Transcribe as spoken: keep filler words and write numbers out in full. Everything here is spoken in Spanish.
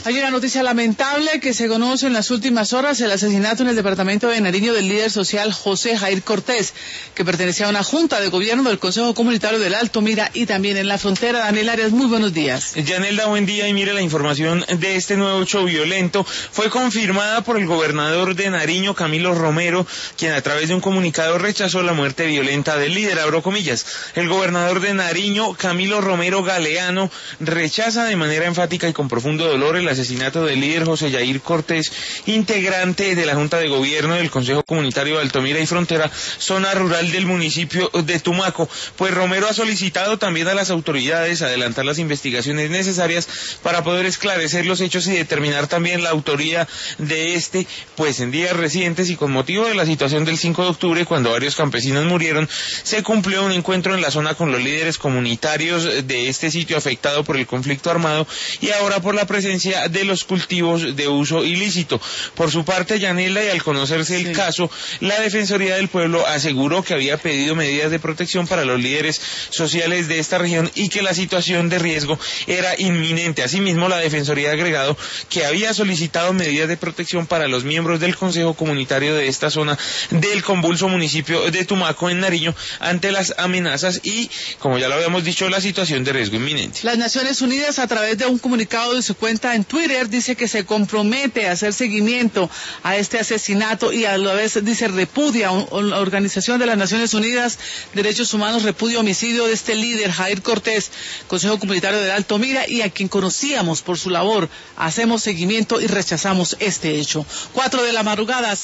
Hay una noticia lamentable que se conoce en las últimas horas, el asesinato en el departamento de Nariño del líder social José Jair Cortés, que pertenecía a una junta de gobierno del Consejo Comunitario del Alto Mira y también en la frontera. Daniel Arias, muy buenos días. Yanelda, buen día, y mire, la información de este nuevo hecho violento fue confirmada por el gobernador de Nariño, Camilo Romero, quien a través de un comunicado rechazó la muerte violenta del líder, abro comillas. El gobernador de Nariño, Camilo Romero Galeano, rechaza de manera enfática y con profundo dolor el asesinato del líder José Jair Cortés, integrante de la Junta de Gobierno del Consejo Comunitario de Altomira y Frontera, zona rural del municipio de Tumaco. Pues Romero ha solicitado también a las autoridades adelantar las investigaciones necesarias para poder esclarecer los hechos y determinar también la autoría de este, pues en días recientes y con motivo de la situación del cinco de octubre, cuando varios campesinos murieron, se cumplió un encuentro en la zona con los líderes comunitarios de este sitio afectado por el conflicto armado y ahora por la presencia de los cultivos de uso ilícito. Por su parte, Yanela, y al conocerse el sí. caso, la Defensoría del Pueblo aseguró que había pedido medidas de protección para los líderes sociales de esta región y que la situación de riesgo era inminente. Asimismo, la Defensoría ha agregado que había solicitado medidas de protección para los miembros del Consejo Comunitario de esta zona del convulso municipio de Tumaco en Nariño ante las amenazas y, como ya lo habíamos dicho, la situación de riesgo inminente. Las Naciones Unidas, a través de un comunicado de su cuenta en Twitter, dice que se compromete a hacer seguimiento a este asesinato y a la vez dice repudia a la Organización de las Naciones Unidas Derechos Humanos, repudia homicidio de este líder Jair Cortés, Consejo Comunitario del Alto Mira, y a quien conocíamos por su labor. Hacemos seguimiento y rechazamos este hecho. Cuatro de la madrugada.